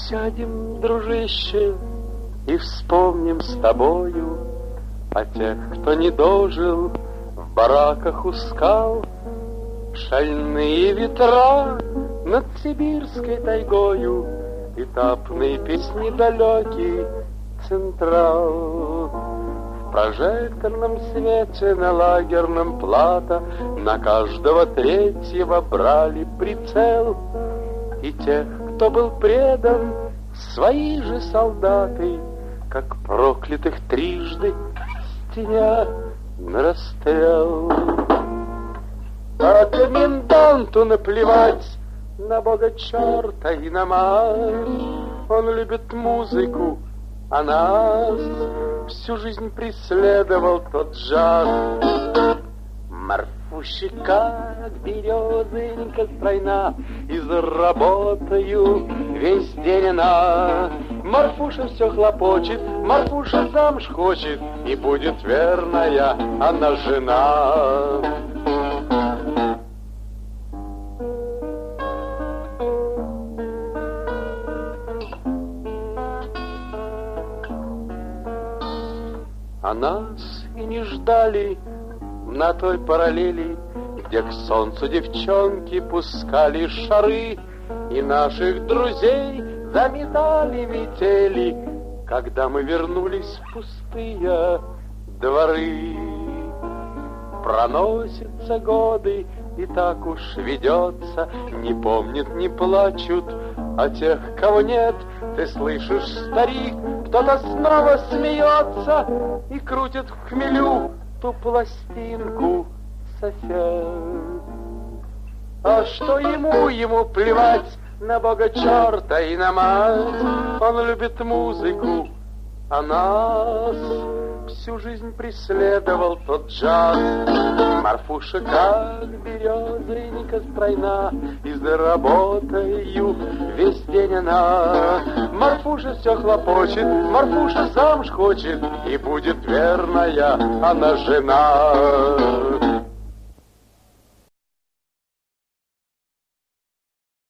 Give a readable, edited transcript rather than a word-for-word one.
Сядем, дружище, и вспомним с тобою о тех, кто не дожил в бараках у скал. Шальные ветра над сибирской тайгою, этапные песни далекий Централ. В прожекторном свете на лагерном плато на каждого третьего брали прицел. И тех, кто был предан, свои же солдаты, как проклятых трижды, стеня на расстрел. А коменданту наплевать на бога черта и на мать. Он любит музыку, а нас всю жизнь преследовал тот джаз. Марфуша, как березонька стройна, и заработаю весь день она. Марфуша все хлопочет, Марфуша замуж хочет, и будет верная она жена. А нас и не ждали на той параллели, где к солнцу девчонки пускали шары, и наших друзей заметали метели, когда мы вернулись в пустые дворы. Проносятся годы, и так уж ведется, не помнят, не плачут о тех, кого нет. Ты слышишь, старик, кто-то снова смеется и крутит в хмелю ту пластинку сосед. А что ему плевать на бога черта и на мать. Он любит музыку, а нас всю жизнь преследовал тот джаз. Марфуша, как березонька стройна, и заработаю весь день она. Марфуша все хлопочет, Марфуша замуж хочет, и будет верная она жена.